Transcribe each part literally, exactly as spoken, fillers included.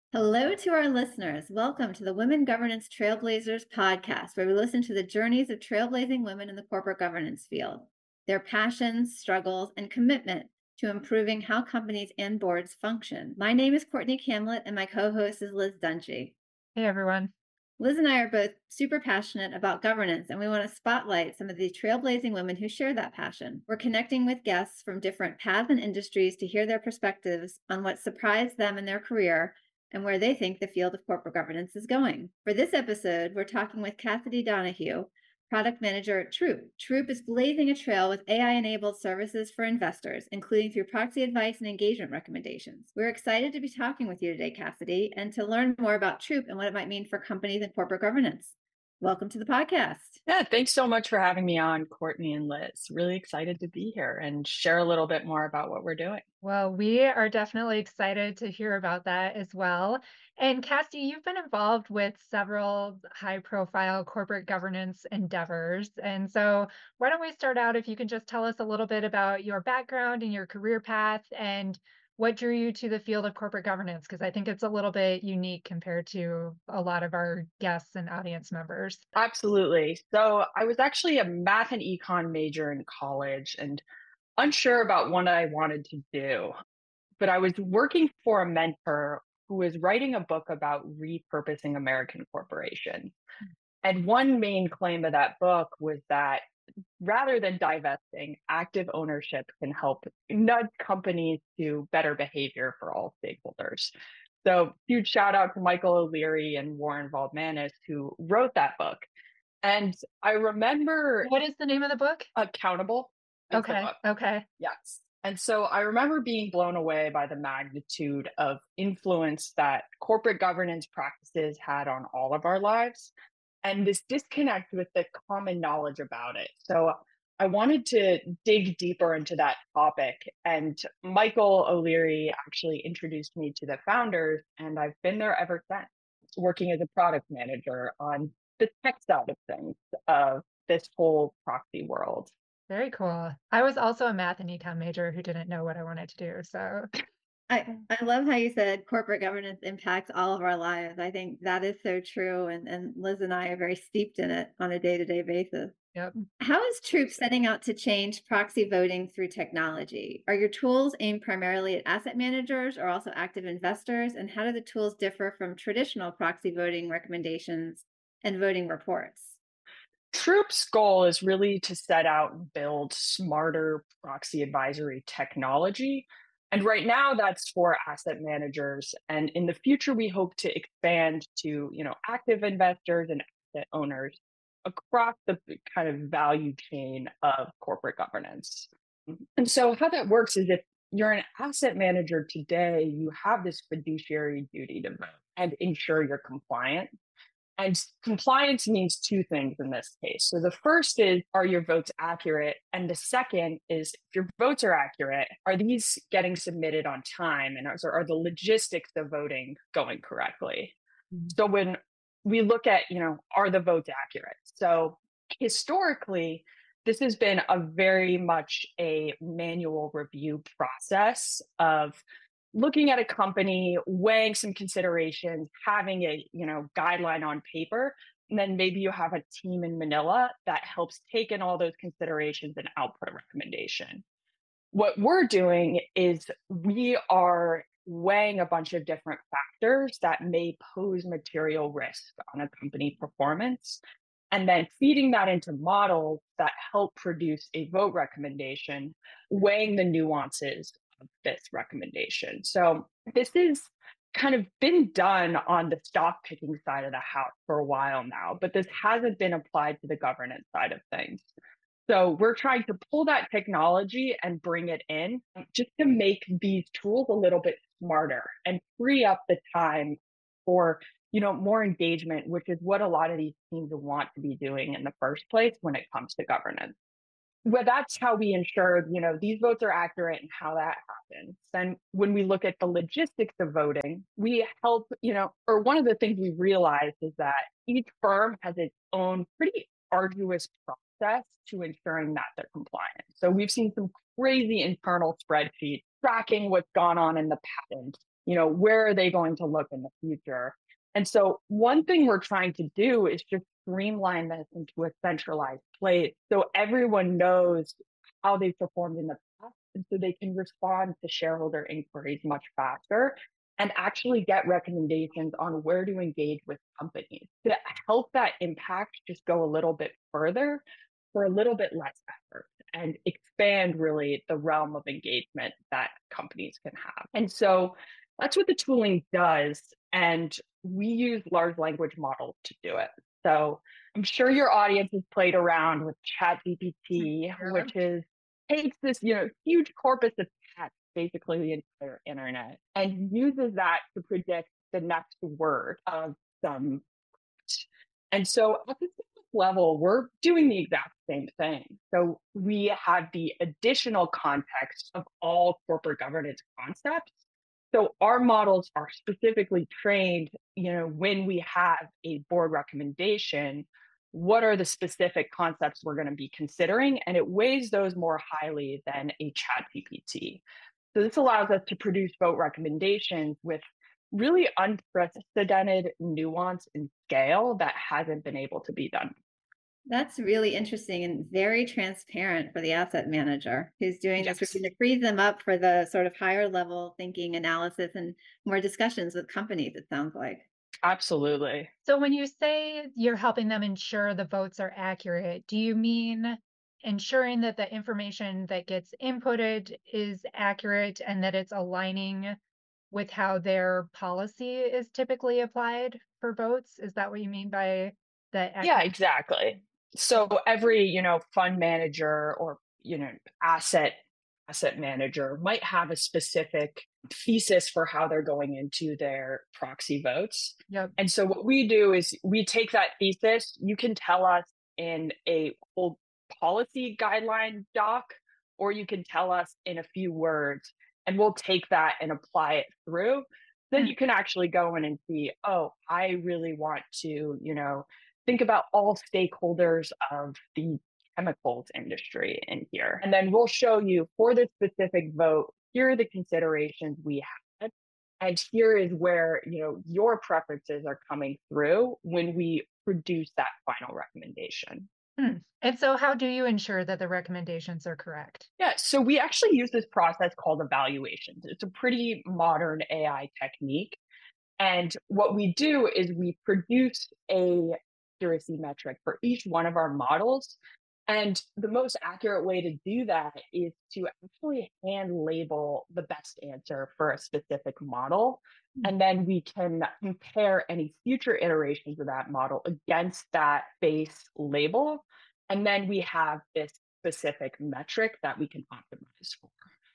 Hello to our listeners. Welcome to the Women Governance Trailblazers podcast, where we listen to the journeys of trailblazing women in the corporate governance field, their passions, struggles, and commitment to improving how companies and boards function. My name is Courtney Camlet, and my co-host is Liz Dungy. Hey, everyone. Liz and I are both super passionate about governance, and we want to spotlight some of the trailblazing women who share that passion. We're connecting with guests from different paths and industries to hear their perspectives on what surprised them in their career and where they think the field of corporate governance is going. For this episode, we're talking with Cassidy Donahue, product manager at Troop. Troop is blazing a trail with A I-enabled services for investors, including through proxy advice and engagement recommendations. We're excited to be talking with you today, Cassidy, and to learn more about Troop and what it might mean for companies and corporate governance. Welcome to the podcast. Yeah, thanks so much for having me on, Courtney and Liz. Really excited to be here and share a little bit more about what we're doing. Well, we are definitely excited to hear about that as well. And Cassie, you've been involved with several high-profile corporate governance endeavors. And so why don't we start out if you can just tell us a little bit about your background and your career path and what drew you to the field of corporate governance? Because I think it's a little bit unique compared to a lot of our guests and audience members. Absolutely. So I was actually a math and econ major in college and unsure about what I wanted to do. But I was working for a mentor who was writing a book about repurposing American corporations. And one main claim of that book was that rather than divesting, active ownership can help nudge companies to better behavior for all stakeholders. So, huge shout out to Michael O'Leary and Warren Waldmanis who wrote that book. And I remember What is the name of the book? Accountable. Is the Okay. book. Okay. Yes. And so I remember being blown away by the magnitude of influence that corporate governance practices had on all of our lives and this disconnect with the common knowledge about it. So I wanted to dig deeper into that topic. And Michael O'Leary actually introduced me to the founders, and I've been there ever since, working as a product manager on the tech side of things of this whole proxy world. Very cool. I was also a math and econ major who didn't know what I wanted to do. So I, I love how you said corporate governance impacts all of our lives. I think that is so true. And, and Liz and I are very steeped in it on a day to day basis. yep. How is Troop setting out to change proxy voting through technology? Are your tools aimed primarily at asset managers or also active investors? And how do the tools differ from traditional proxy voting recommendations and voting reports? Troop's goal is really to set out and build smarter proxy advisory technology. And right now that's for asset managers. And in the future, we hope to expand to, you know, active investors and asset owners across the kind of value chain of corporate governance. And so how that works is if you're an asset manager today, you have this fiduciary duty to vote and ensure you're compliant. And compliance means two things in this case. So the first is, are your votes accurate? And the second is, if your votes are accurate, are these getting submitted on time? And are, are the logistics of voting going correctly? Mhm. So when we look at, you know, are the votes accurate? So historically, this has been a very much a manual review process of looking at a company, weighing some considerations, having a, you know, guideline on paper, and then maybe you have a team in Manila that helps take in all those considerations and output a recommendation. What we're doing is we are weighing a bunch of different factors that may pose material risk on a company performance, and then feeding that into models that help produce a vote recommendation, weighing the nuances of this recommendation. So this is kind of been done on the stock picking side of the house for a while now, but this hasn't been applied to the governance side of things. So we're trying to pull that technology and bring it in just to make these tools a little bit smarter and free up the time for, you know, more engagement, which is what a lot of these teams want to be doing in the first place when it comes to governance. Well, that's how we ensure, you know, these votes are accurate and how that happens. Then when we look at the logistics of voting, we help, you know, or one of the things we realized is that each firm has its own pretty arduous process to ensuring that they're compliant. So we've seen some crazy internal spreadsheets tracking what's gone on in the past. You know, where are they going to look in the future? And so one thing we're trying to do is just streamline this into a centralized place so everyone knows how they've performed in the past and so they can respond to shareholder inquiries much faster and actually get recommendations on where to engage with companies to help that impact just go a little bit further for a little bit less effort and expand really the realm of engagement that companies can have. And so that's what the tooling does. And we use large language models to do it. So I'm sure your audience has played around with ChatGPT, Yeah. which is takes this, you know, huge corpus of text, basically the entire internet, and uses that to predict the next word of some. And so at the level, we're doing the exact same thing. So we have the additional context of all corporate governance concepts. So our models are specifically trained, you know, when we have a board recommendation, what are the specific concepts we're going to be considering? And it weighs those more highly than a chat G P T. So this allows us to produce vote recommendations with really unprecedented nuance and scale that hasn't been able to be done. That's really interesting and very transparent for the asset manager who's doing this Yes. routine. It frees them up for the sort of higher level thinking, analysis, and more discussions with companies, it sounds like. Absolutely. So when you say you're helping them ensure the votes are accurate, do you mean ensuring that the information that gets inputted is accurate and that it's aligning with how their policy is typically applied for votes? Is that what you mean by the Yeah, accurate? exactly. So every, you know, fund manager or, you know, asset asset manager might have a specific thesis for how they're going into their proxy votes. Yep. And so what we do is we take that thesis, you can tell us in a whole policy guideline doc, or you can tell us in a few words, and we'll take that and apply it through. Then Mm. you can actually go in and see, oh, I really want to, you know, think about all stakeholders of the chemicals industry in here. And then we'll show you for the specific vote, here are the considerations we had. And here is where, you know, your preferences are coming through when we produce that final recommendation. Hmm. And so how do you ensure that the recommendations are correct? Yeah, so we actually use this process called evaluations. It's a pretty modern A I technique. And what we do is we produce a accuracy metric for each one of our models. And the most accurate way to do that is to actually hand label the best answer for a specific model. Mm. And then we can compare any future iterations of that model against that base label. And then we have this specific metric that we can optimize for.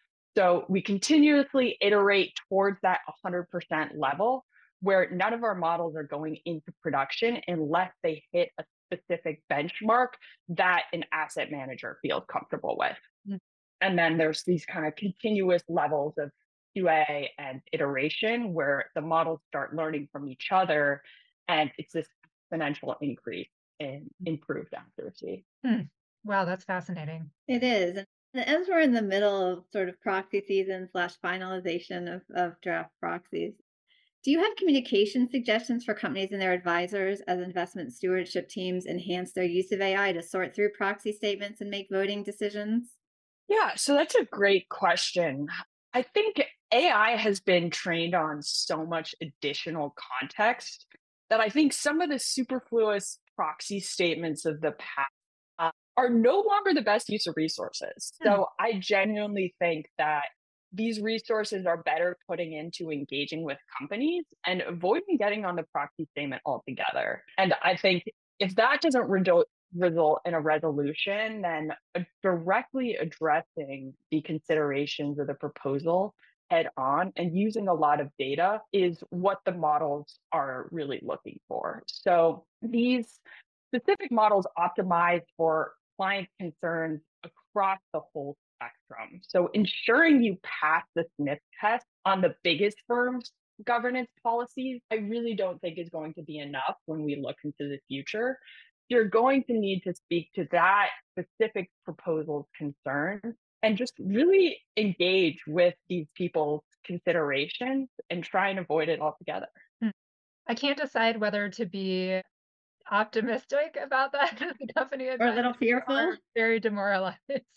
So we continuously iterate towards that one hundred percent level where none of our models are going into production unless they hit a specific benchmark that an asset manager feels comfortable with. Mm. And then there's these kind of continuous levels of Q A and iteration where the models start learning from each other. And it's this exponential increase in improved accuracy. Hmm. Wow, that's fascinating. It is. And as we're in the middle of sort of proxy season slash finalization of, of draft proxies, do you have communication suggestions for companies and their advisors as investment stewardship teams enhance their use of A I to sort through proxy statements and make voting decisions? Yeah, so that's a great question. I think A I has been trained on so much additional context that I think some of the superfluous proxy statements of the past uh, are no longer the best use of resources. Hmm. So I genuinely think that these resources are better putting into engaging with companies and avoiding getting on the proxy statement altogether. And I think if that doesn't result result in a resolution, then uh, directly addressing the considerations of the proposal head on and using a lot of data is what the models are really looking for. So these specific models optimize for client concerns across the whole spectrum. So ensuring you pass the sniff test on the biggest firms governance policies, I really don't think is going to be enough when we look into the future. You're going to need to speak to that specific proposal's concerns and just really engage with these people's considerations and try and avoid it altogether. Hmm. I can't decide whether to be optimistic about that as a company Or a advisor little fearful. or very demoralized.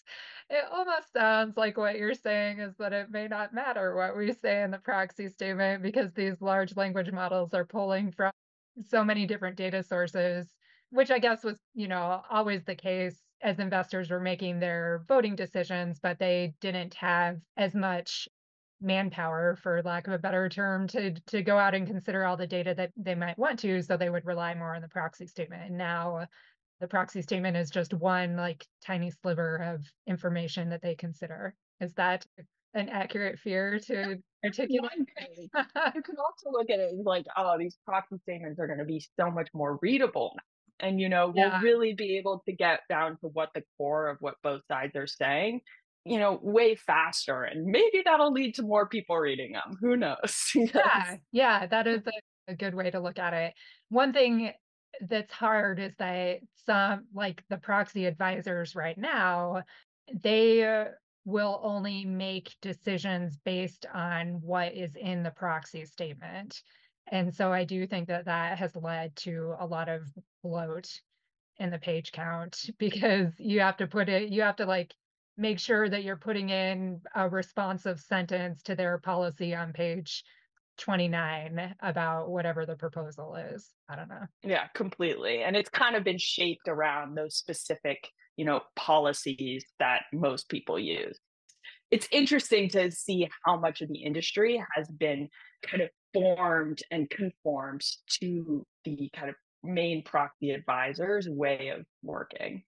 It almost sounds like what you're saying is that it may not matter what we say in the proxy statement because these large language models are pulling from so many different data sources, which I guess was, you know, always the case as investors were making their voting decisions, but they didn't have as much manpower, for lack of a better term, to to go out and consider all the data that they might want to, so they would rely more on the proxy statement. And now the proxy statement is just one like tiny sliver of information that they consider. Is that an accurate fear to articulate? One thing. You can also look at it as like, oh, these proxy statements are going to be so much more readable now. And, you know, we'll Yeah, really be able to get down to what the core of what both sides are saying, you know, way faster. And maybe that'll lead to more people reading them. Who knows? Yes. yeah, yeah, that is a, a good way to look at it. One thing that's hard is that some, like the proxy advisors right now, they uh, will only make decisions based on what is in the proxy statement. And so I do think that that has led to a lot of bloat in the page count because you have to put it, you have to like make sure that you're putting in a responsive sentence to their policy on page twenty-nine about whatever the proposal is. I don't know. Yeah, completely. And it's kind of been shaped around those specific, you know, policies that most people use. It's interesting to see how much of the industry has been kind of formed and conformed to the kind of main proxy advisor's way of working.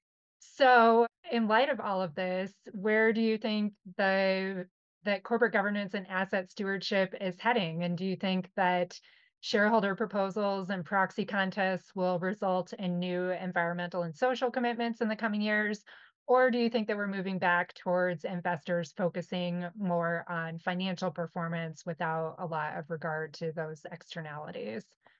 So, in light of all of this, where do you think the that corporate governance and asset stewardship is heading? And do you think that shareholder proposals and proxy contests will result in new environmental and social commitments in the coming years? Or do you think that we're moving back towards investors focusing more on financial performance without a lot of regard to those externalities?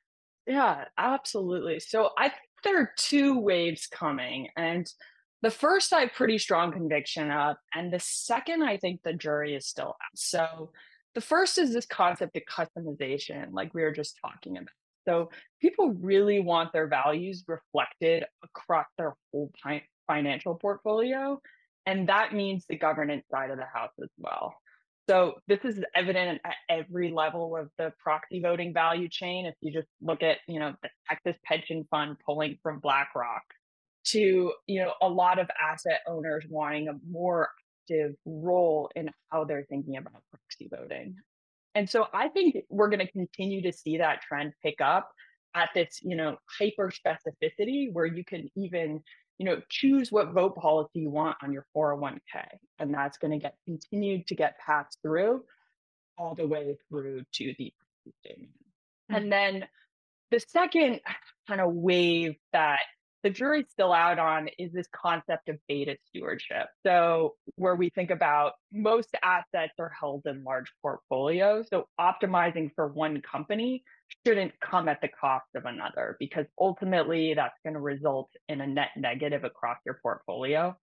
Yeah, absolutely. So I think there are two waves coming. And the first, I have pretty strong conviction of. And the second, I think the jury is still out. So the first is this concept of customization, like we were just talking about. So people really want their values reflected across their whole fi- financial portfolio. And that means the governance side of the house as well. So this is evident at every level of the proxy voting value chain. If you just look at, you know, the Texas pension fund pulling from BlackRock to, you know, a lot of asset owners wanting a more active role in how they're thinking about proxy voting. And so I think we're going to continue to see that trend pick up at this, you know, hyper specificity where you can even, you know, choose what vote policy you want on your four oh one k. And that's going to get continued to get passed through all the way through to the proxy statement. And then the second kind of wave that the jury's still out on is this concept of beta stewardship. So, where we think about most assets are held in large portfolios. So, optimizing for one company shouldn't come at the cost of another because ultimately that's going to result in a net negative across your portfolio.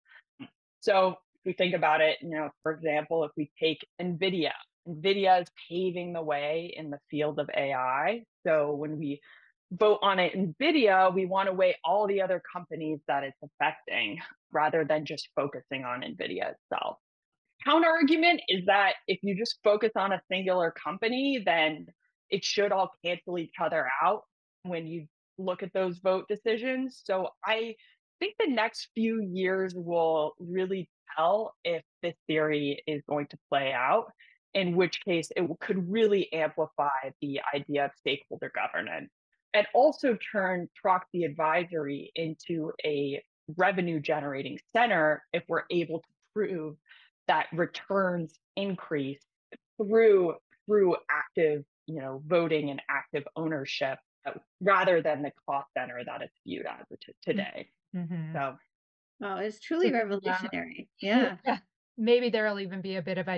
So, if we think about it, you know, for example, if we take NVIDIA, NVIDIA is paving the way in the field of A I. So, when we vote on it NVIDIA, we want to weigh all the other companies that it's affecting rather than just focusing on NVIDIA itself. Counter argument is that if you just focus on a singular company, then it should all cancel each other out when you look at those vote decisions. So I think the next few years will really tell if this theory is going to play out, in which case it could really amplify the idea of stakeholder governance and also turn proxy advisory into a revenue generating center if we're able to prove that returns increase through through active, you know, voting and active ownership uh, rather than the cost center that it's viewed as t- today. Mm-hmm. So Oh, it's So, truly yeah. revolutionary. Yeah. Yeah. Maybe there'll even be a bit of a di-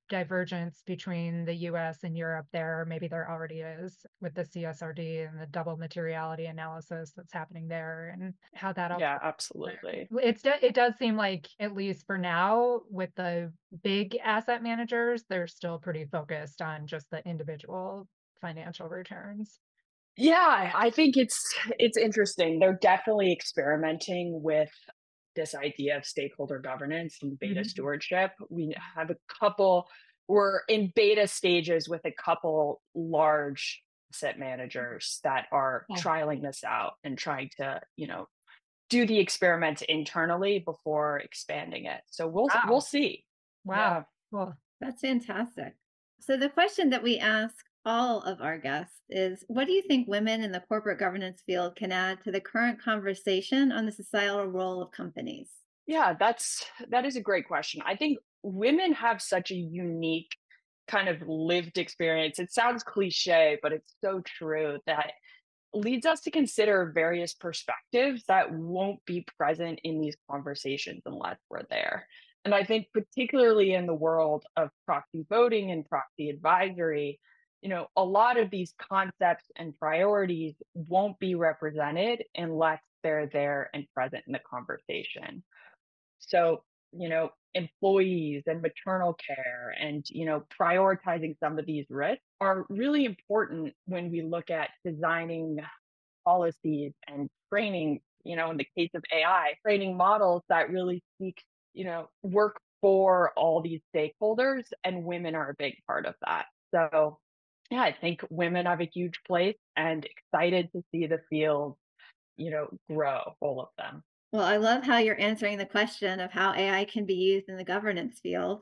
divergence between the U S and Europe there, or maybe there already is with the C S R D and the double materiality analysis that's happening there and how that all Yeah, fits absolutely. together. It's it does seem like, at least for now, with the big asset managers, they're still pretty focused on just the individual financial returns. Yeah, I think it's it's interesting. They're definitely experimenting with this idea of stakeholder governance and beta Mhm. stewardship. We have a couple, we're in beta stages with a couple large asset managers that are Oh, trialing this out and trying to, you know, do the experiment internally before expanding it. So we'll we'll wow. see. Wow. Yeah. Cool. That's fantastic. So, the question that we ask all of our guests is, what do you think women in the corporate governance field can add to the current conversation on the societal role of companies? Yeah, that's that is a great question. I think women have such a unique kind of lived experience. It sounds cliche, but it's so true that leads us to consider various perspectives that won't be present in these conversations unless we're there. And I think particularly in the world of proxy voting and proxy advisory, you know, a lot of these concepts and priorities won't be represented unless they're there and present in the conversation. So, you know, employees and maternal care and, you know, prioritizing some of these risks are really important when we look at designing policies and training, you know, in the case of A I, training models that really seek, you know, work for all these stakeholders, and women are a big part of that. So, yeah, I think women have a huge place and excited to see the field, you know, grow, all of them. Well, I love how you're answering the question of how A I can be used in the governance field.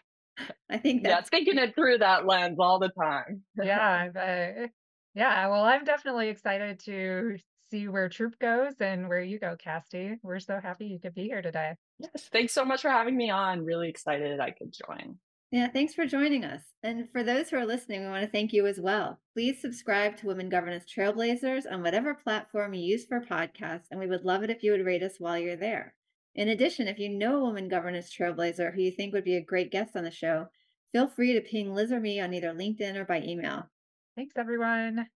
I think Yeah, that's thinking it through that lens all the time. Yeah, I bet. Yeah, well, I'm definitely excited to see where Troop goes and where you go, Casty. We're so happy you could be here today. Yes, thanks so much for having me on. Really excited I could join. Yeah, thanks for joining us. And for those who are listening, we want to thank you as well. Please subscribe to Women Governance Trailblazers on whatever platform you use for podcasts, and we would love it if you would rate us while you're there. In addition, if you know a woman governance trailblazer who you think would be a great guest on the show, feel free to ping Liz or me on either LinkedIn or by email. Thanks, everyone.